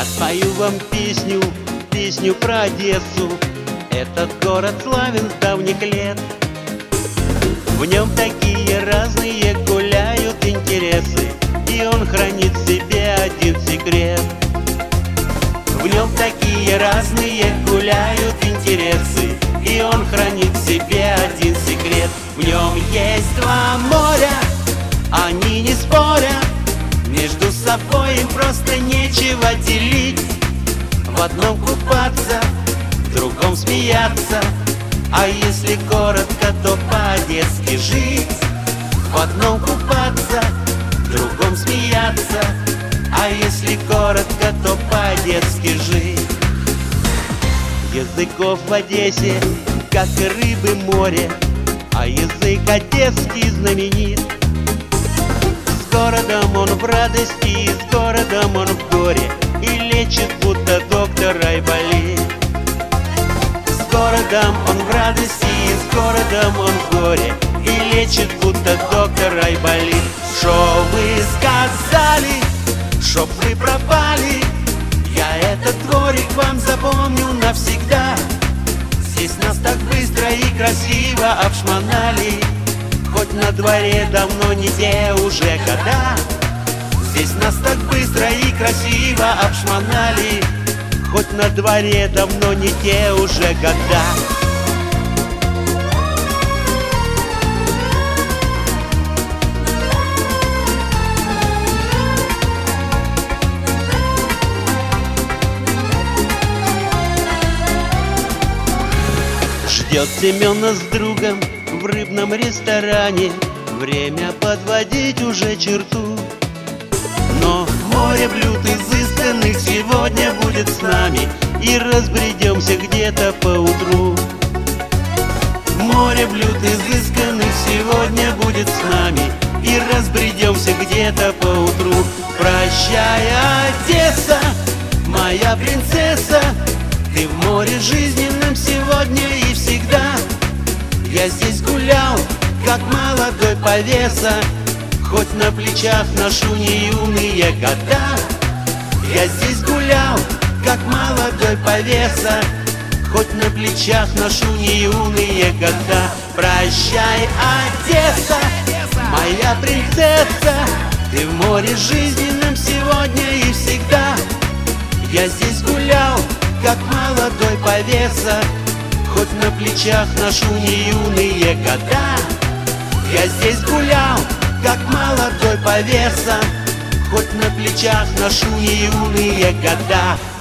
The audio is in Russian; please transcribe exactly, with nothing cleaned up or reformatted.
спою вам песню, песню про Одессу. Этот город славен с давних лет. В нем такие разные гуляют интересы, и он хранит в себе один секрет. В нем такие разные гуляют интересы, и он хранит в себе один секрет. В нем есть два моря, они не спорят, между собой им просто нечего делить. В одном купаться, в другом смеяться, а если коротко, то по-одесски жить. В одном купаться, в другом смеяться, а если коротко, то по-одесски жить. Языков в Одессе, как и рыбы море, а язык одесский знаменит. С городом он в радости, и с городом он в горе, и лечит, будто доктор Айболит. С городом он в радости, и с городом он в горе, и лечит, будто доктор Айболит. Шо вы сказали, чтоб вы пропали, я этот дворик вам запомню навсегда. Здесь нас так быстро и красиво обшмонали, хоть на дворе давно не те уже года. Здесь нас так быстро и красиво обшмонали, хоть на дворе давно не те уже года. Ждет Семена с другом в рыбном ресторане, время подводить уже черту. Но море блюд изысканных сегодня будет с нами, и разбредемся где-то поутру. Море блюд изысканных сегодня будет с нами, и разбредемся где-то поутру. Прощай, Одесса, моя принцесса, ты в море жизненном сегодня и всегда. Я здесь гулял, как молодой повеса, хоть на плечах ношу не юные года. Я здесь гулял, как молодой повеса, хоть на плечах ношу не юные года. Прощай, Одесса, моя принцесса, ты в море жизненном сегодня и всегда. Я здесь гулял, как молодой повеса, хоть на плечах ношу не юные года. Я здесь гулял, как молодой повеса, хоть на плечах ношу не юные года.